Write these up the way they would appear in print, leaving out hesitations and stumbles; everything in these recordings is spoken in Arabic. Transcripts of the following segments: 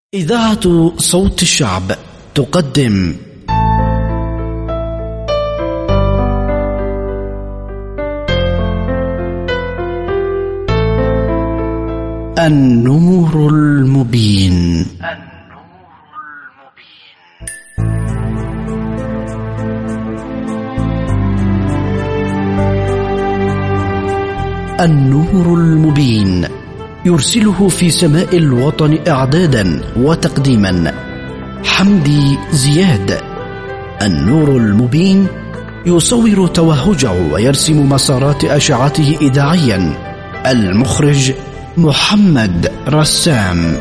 إذاعة صوت الشعب تقدم النور المبين. النور المبين يرسله في سماء الوطن إعدادا وتقديما حمدي زياد. النور المبين يصور توهجه ويرسم مسارات أشعته إذاعيا. المخرج محمد رسام.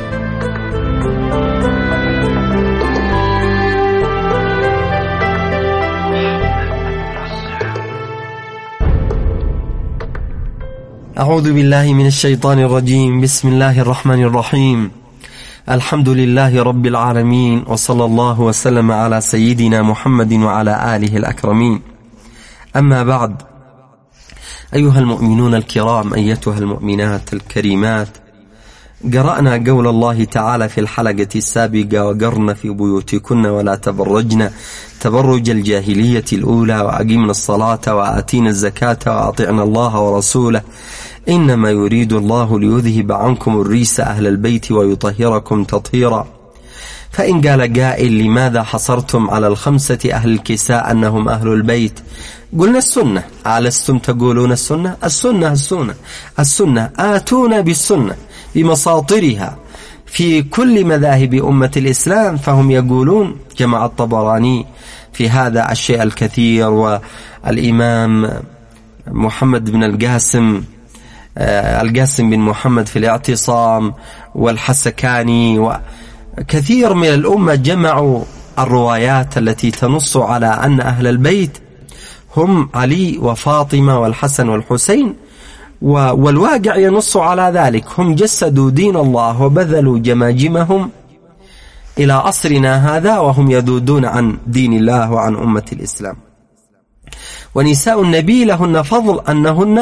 أعوذ بالله من الشيطان الرجيم. بسم الله الرحمن الرحيم. الحمد لله رب العالمين، وصلى الله وسلم على سيدنا محمد وعلى آله الأكرمين. أما بعد، أيها المؤمنون الكرام، أيتها المؤمنات الكريمات، قرأنا قول الله تعالى في الحلقة السابقة: وقرن في بيوتكن ولا تبرجن تبرج الجاهلية الأولى وأقمنا الصلاة وآتينا الزكاة وأطعنا الله ورسوله إنما يريد الله ليذهب عنكم الرجس أهل البيت ويطهركم تطهيرا. فإن قال قائل: لماذا حصرتم على الخمسة أهل الكساء أنهم أهل البيت؟ قلنا السنة. ألستم تقولون السنة؟ السنة آتونا بالسنة بمساطرها في كل مذاهب أمة الإسلام، فهم يقولون جمع الطبراني في هذا الشيء الكثير، والإمام محمد بن القاسم بن محمد في الاعتصام، والحسكاني، وكثير من الأمة جمعوا الروايات التي تنص على أن أهل البيت هم علي وفاطمة والحسن والحسين، والواقع ينص على ذلك. هم جسدوا دين الله وبذلوا جماجمهم إلى عصرنا هذا وهم يذودون عن دين الله وعن أمة الإسلام. ونساء النبي لهن فضل أنهن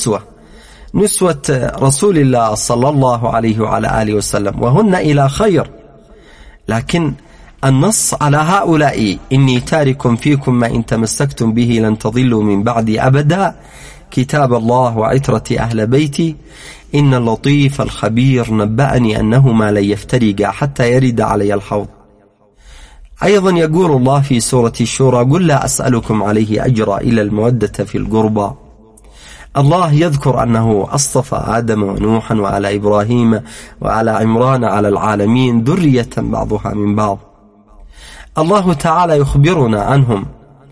نسوة رسول الله صلى الله عليه وعلى آله وسلم، وهن إلى خير. لكن النص على هؤلاء: إني تارك فيكم ما إن تمسكتم به لن تضلوا من بعدي أبدا، كتاب الله وعترة أهل بيتي، إن اللطيف الخبير نبأني أنهما لن يفترقا حتى يرد علي الحوض. أيضا يقول الله في سورة الشورى: قل لا أسألكم عليه أجرا إلا المودة في القربى. الله يذكر أنه أصطفى آدم ونوحا وعلى إبراهيم وعلى عمران على العالمين ذرية بعضها من بعض. الله تعالى يخبرنا عنهم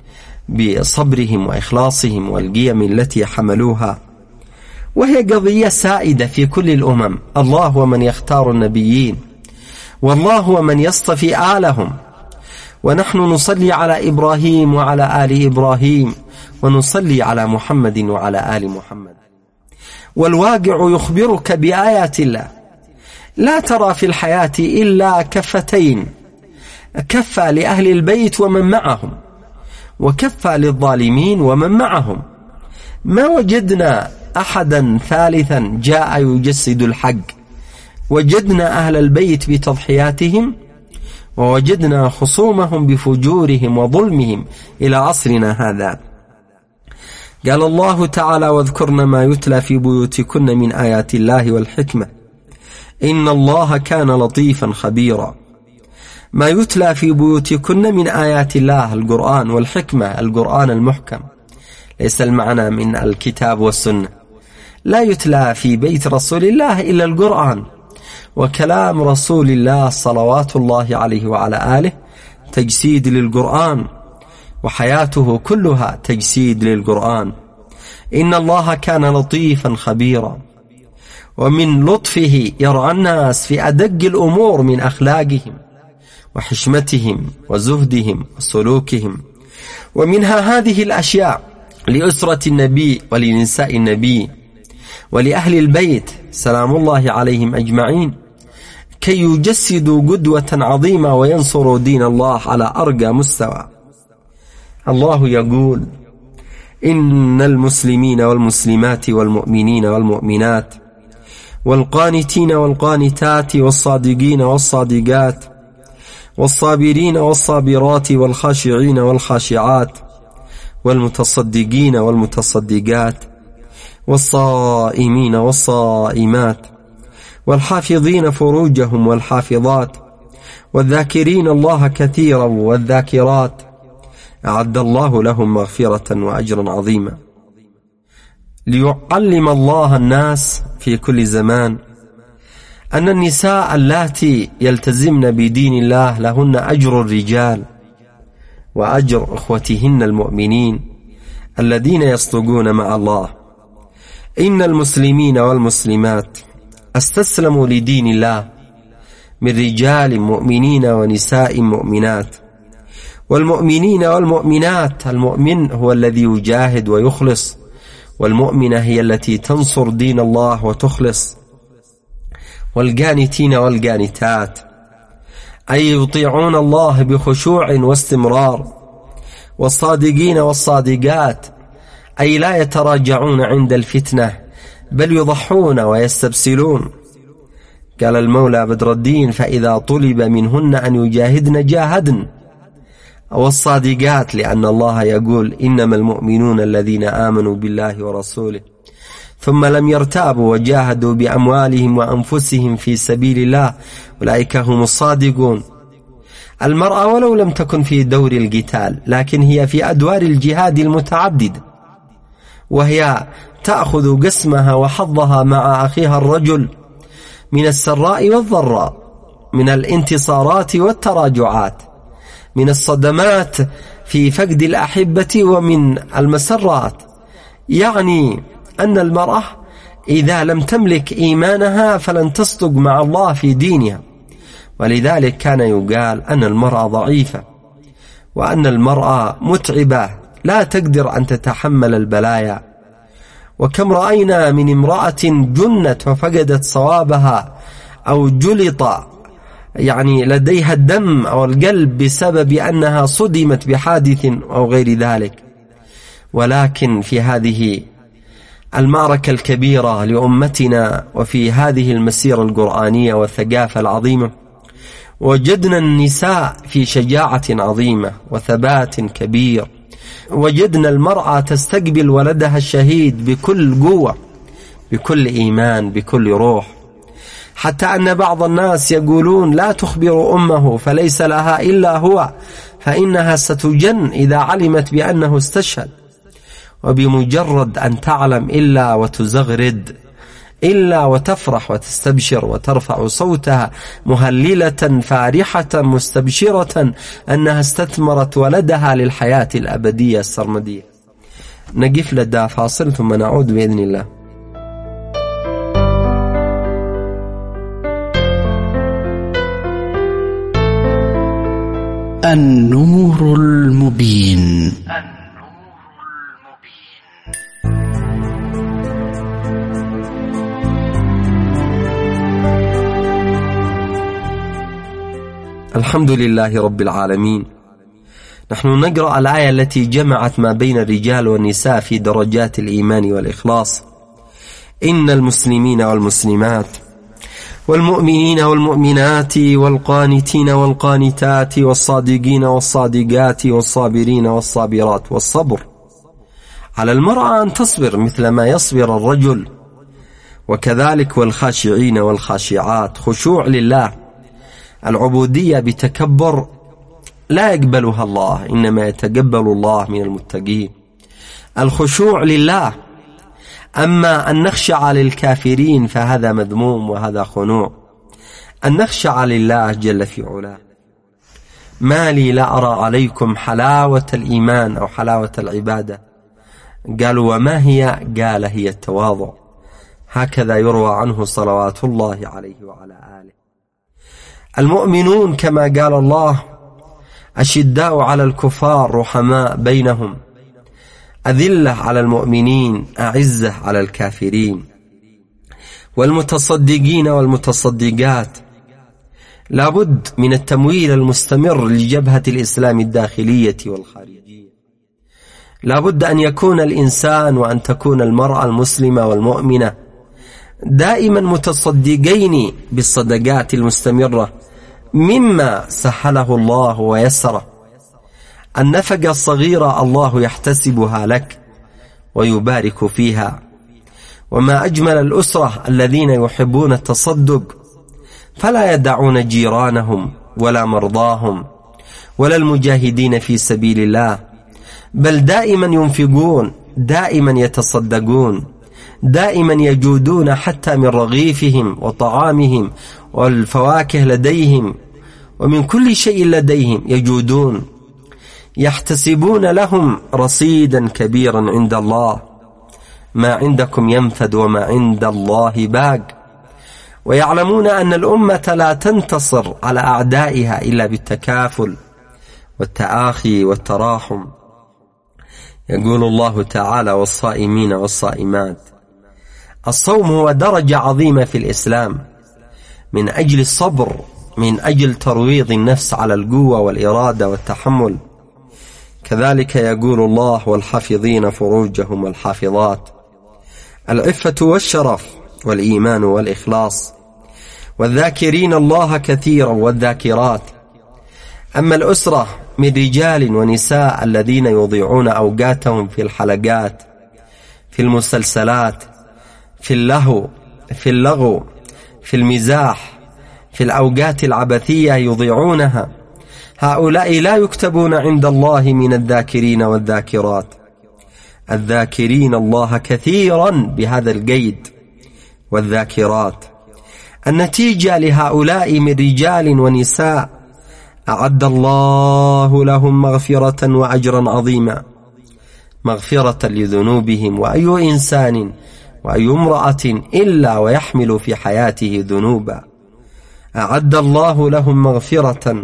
بصبرهم وإخلاصهم والقيم التي حملوها، وهي قضية سائدة في كل الأمم. الله هو من يختار النبيين، والله هو من يصطفي آلهم، ونحن نصلي على إبراهيم وعلى آل إبراهيم، ونصلي على محمد وعلى آل محمد. والواقع يخبرك بآيات الله. لا ترى في الحياة إلا كفتين: كفة لأهل البيت ومن معهم، وكفة للظالمين ومن معهم. ما وجدنا أحدا ثالثا جاء يجسد الحق. وجدنا أهل البيت بتضحياتهم، ووجدنا خصومهم بفجورهم وظلمهم إلى عصرنا هذا. قال الله تعالى: واذكرن ما يتلى في بيوتكن من آيات الله والحكمة إن الله كان لطيفا خبيرا. ما يتلى في بيوتكن من آيات الله القرآن، والحكمة القرآن المحكم، ليس المعنى من الكتاب والسنة. لا يتلى في بيت رسول الله إلا القرآن، وكلام رسول الله صلوات الله عليه وعلى آله تجسيد للقرآن، وحياته كلها تجسيد للقرآن. إن الله كان لطيفا خبيرا. ومن لطفه يرعى الناس في أدق الأمور من أخلاقهم وحشمتهم وزهدهم وسلوكهم. ومنها هذه الأشياء لأسرة النبي ولنساء النبي ولأهل البيت سلام الله عليهم أجمعين، كي يجسدوا قدوة عظيمة وينصروا دين الله على أرقى مستوى. الله يقول: إن المسلمين والمسلمات والمؤمنين والمؤمنات والقانتين والقانتات والصادقين والصادقات والصابرين والصابرات والخاشعين والخاشعات والمتصدقين والمتصدقات والصائمين والصائمات والحافظين فروجهم والحافظات والذاكرين الله كثيرا والذاكرات أعد الله لهم مغفرة وأجرا عظيما. ليعلم الله الناس في كل زمان أن النساء اللاتي يلتزمن بدين الله لهن أجر الرجال وأجر أخوتهن المؤمنين الذين يصدقون مع الله. إن المسلمين والمسلمات استسلموا لدين الله من رجال مؤمنين ونساء مؤمنات. والمؤمنين والمؤمنات، المؤمن هو الذي يجاهد ويخلص، والمؤمنة هي التي تنصر دين الله وتخلص. والقانتين والقانتات أي يطيعون الله بخشوع واستمرار. والصادقين والصادقات أي لا يتراجعون عند الفتنة بل يضحون ويستبسلون. قال المولى بدر الدين: فإذا طلب منهن أن يجاهدن جاهدن. والصادقات لأن الله يقول: إنما المؤمنون الذين آمنوا بالله ورسوله ثم لم يرتابوا وجاهدوا بأموالهم وأنفسهم في سبيل الله أولئك هم الصادقون. المرأة ولو لم تكن في دور القتال لكن هي في أدوار الجهاد المتعدد، وهي تأخذ قسمها وحظها مع أخيها الرجل من السراء والضراء، من الانتصارات والتراجعات، من الصدمات في فقد الأحبة ومن المسرات. يعني أن المرأة إذا لم تملك إيمانها فلن تصدق مع الله في دينها. ولذلك كان يقال أن المرأة ضعيفة، وأن المرأة متعبة لا تقدر أن تتحمل البلايا. وكم رأينا من امرأة جنت وفقدت صوابها أو جلط يعني لديها الدم أو القلب بسبب أنها صدمت بحادث أو غير ذلك. ولكن في هذه المعركة الكبيرة لأمتنا وفي هذه المسيرة القرآنية والثقافة العظيمة وجدنا النساء في شجاعة عظيمة وثبات كبير. وجدنا المرأة تستقبل ولدها الشهيد بكل قوة، بكل إيمان، بكل روح، حتى أن بعض الناس يقولون: لا تخبر أمه فليس لها إلا هو، فإنها ستجن إذا علمت بأنه استشهد. وبمجرد أن تعلم إلا وتزغرد، إلا وتفرح وتستبشر وترفع صوتها مهللة فارحة مستبشرة أنها استثمرت ولدها للحياة الأبدية السرمدية. نقف لدى فاصل ثم نعود بإذن الله. النور المبين. الحمد لله رب العالمين. نحن نقرأ الآية التي جمعت ما بين الرجال والنساء في درجات الإيمان والإخلاص. إن المسلمين والمسلمات والمؤمنين والمؤمنات والقانتين والقانتات والصادقين والصادقات والصابرين والصابرات. والصبر على المرأة أن تصبر مثل ما يصبر الرجل، وكذلك والخاشعين والخاشعات، خشوع لله. العبودية بتكبر لا يقبلها الله، إنما يتقبل الله من المتقين. الخشوع لله. أما أن نخشع للكافرين فهذا مذموم وهذا خنوع. أن نخشع لله جل في علاه. ما لي لا أرى عليكم حلاوة الإيمان أو حلاوة العبادة. قالوا: وما هي؟ قال: هي التواضع. هكذا يروى عنه صلوات الله عليه وعلى آله. المؤمنون كما قال الله: أشداء على الكفار رحماء بينهم، أذلة على المؤمنين أعزة على الكافرين. والمتصدقين والمتصدقات لابد من التمويل المستمر لجبهة الإسلام الداخلية والخارجية. لابد أن يكون الإنسان وأن تكون المرأة المسلمة والمؤمنة دائما متصدقين بالصدقات المستمرة مما سهله الله ويسره. النفقة الصغيرة الله يحتسبها لك ويبارك فيها. وما أجمل الأسرة الذين يحبون التصدق، فلا يدعون جيرانهم ولا مرضاهم ولا المجاهدين في سبيل الله، بل دائما ينفقون، دائما يتصدقون، دائما يجودون حتى من رغيفهم وطعامهم والفواكه لديهم ومن كل شيء لديهم يجودون، يحتسبون لهم رصيدا كبيرا عند الله. ما عندكم ينفد وما عند الله باق. ويعلمون أن الأمة لا تنتصر على أعدائها إلا بالتكافل والتآخي والتراحم. يقول الله تعالى: والصائمين والصائمات. الصوم هو درجة عظيمة في الإسلام من أجل الصبر، من أجل ترويض النفس على القوة والإرادة والتحمل. كذلك يقول الله: والحافظين فروجهم والحافظات. العفة والشرف والإيمان والإخلاص. والذاكرين الله كثيرا والذاكرات. أما الأسرة من رجال ونساء الذين يضيعون أوقاتهم في الحلقات، في المسلسلات، في اللغو، في المزاح، في الأوقات العبثية يضيعونها، هؤلاء لا يكتبون عند الله من الذاكرين والذاكرات. الذاكرين الله كثيرا بهذا القيد، والذاكرات. النتيجة لهؤلاء من رجال ونساء أعد الله لهم مغفرة وأجرا عظيما، مغفرة لذنوبهم. وأي إنسان وأي امرأة إلا ويحمل في حياته ذنوبا، أعد الله لهم مغفرة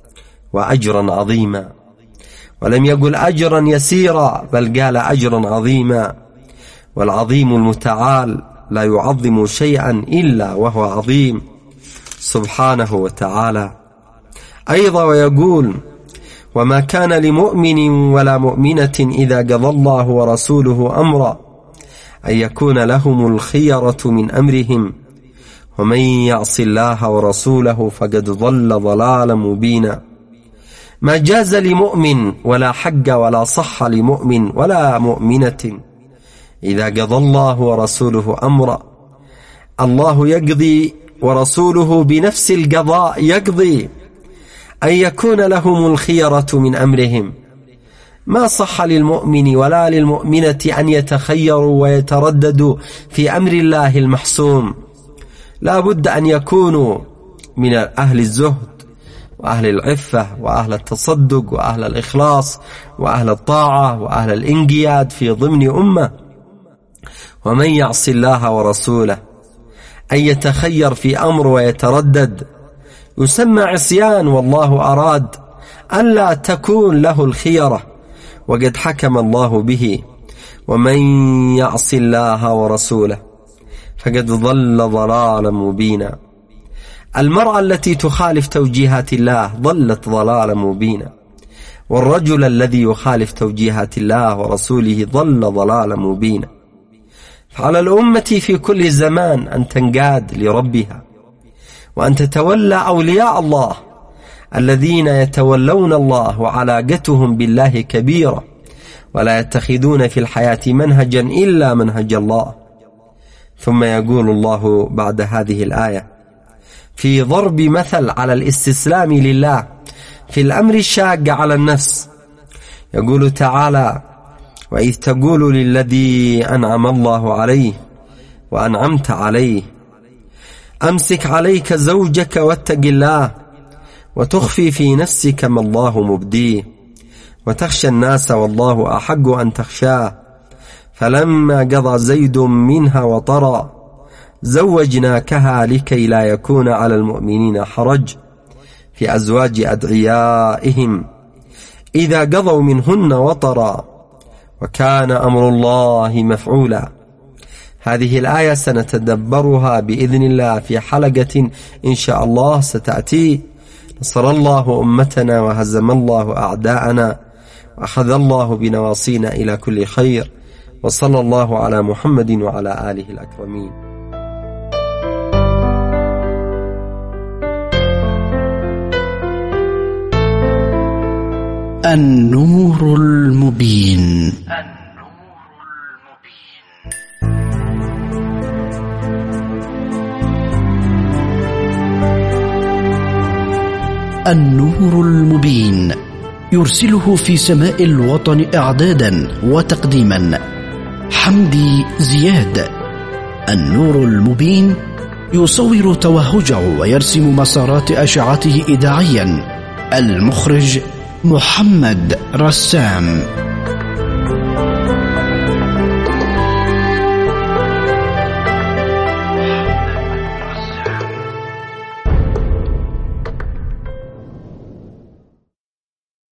وأجرا عظيما. ولم يقل أجرا يسيرا، بل قال أجرا عظيما. والعظيم المتعال لا يعظم شيئا إلا وهو عظيم سبحانه وتعالى. أيضا ويقول: وما كان لمؤمن ولا مؤمنة إذا قضى الله ورسوله أمرا أن يكون لهم الخيرة من أمرهم ومن يعص الله ورسوله فقد ضل ضلالا مبينا. ما جاز لمؤمن ولا حق ولا صح لمؤمن ولا مؤمنة إذا قضى الله ورسوله أمرا. الله يقضي ورسوله بنفس القضاء يقضي أن يكون لهم الخيرة من أمرهم. ما صح للمؤمن ولا للمؤمنة أن يتخيروا ويترددوا في أمر الله المحسوم. لا بد أن يكونوا من أهل الزهد وأهل العفة وأهل التصدق وأهل الإخلاص وأهل الطاعة وأهل الانقياد في ضمن أمة. ومن يعص الله ورسوله أن يتخير في أمر ويتردد يسمى عصيان، والله أراد أن لا تكون له الخيرة وقد حكم الله به. ومن يعص الله ورسوله فقد ضل ضلالا مبينا. المرأة التي تخالف توجيهات الله ضلت ضلالا مبينا، والرجل الذي يخالف توجيهات الله ورسوله ضل ضلالا مبينا. فعلى الأمة في كل زمان أن تنقاد لربها وأن تتولى أولياء الله الذين يتولون الله وعلاقتهم بالله كبيرة، ولا يتخذون في الحياة منهجا إلا منهج الله. ثم يقول الله بعد هذه الآية في ضرب مثل على الاستسلام لله في الأمر الشاق على النفس، يقول تعالى: وإذ تقول للذي أنعم الله عليه وأنعمت عليه أمسك عليك زوجك واتق الله وتخفي في نفسك ما الله مبديه وتخشى الناس والله أحق أن تخشاه فلما قضى زيد منها وطرا زوجناكها لكي لا يكون على المؤمنين حرج في أزواج أدعيائهم إذا قضوا منهن وطرا وكان أمر الله مفعولا. هذه الآية سنتدبرها بإذن الله في حلقة إن شاء الله ستأتي. نصر الله أمتنا وهزم الله أعداءنا وأخذ الله بنواصينا إلى كل خير، وصلى الله على محمد وعلى آله الأكرمين. النور المبين. النور المبين يرسله في سماء الوطن إعدادا وتقديما حمدي زياد. النور المبين يصور توهجه ويرسم مسارات أشعته إذاعيا. المخرج محمد رسام.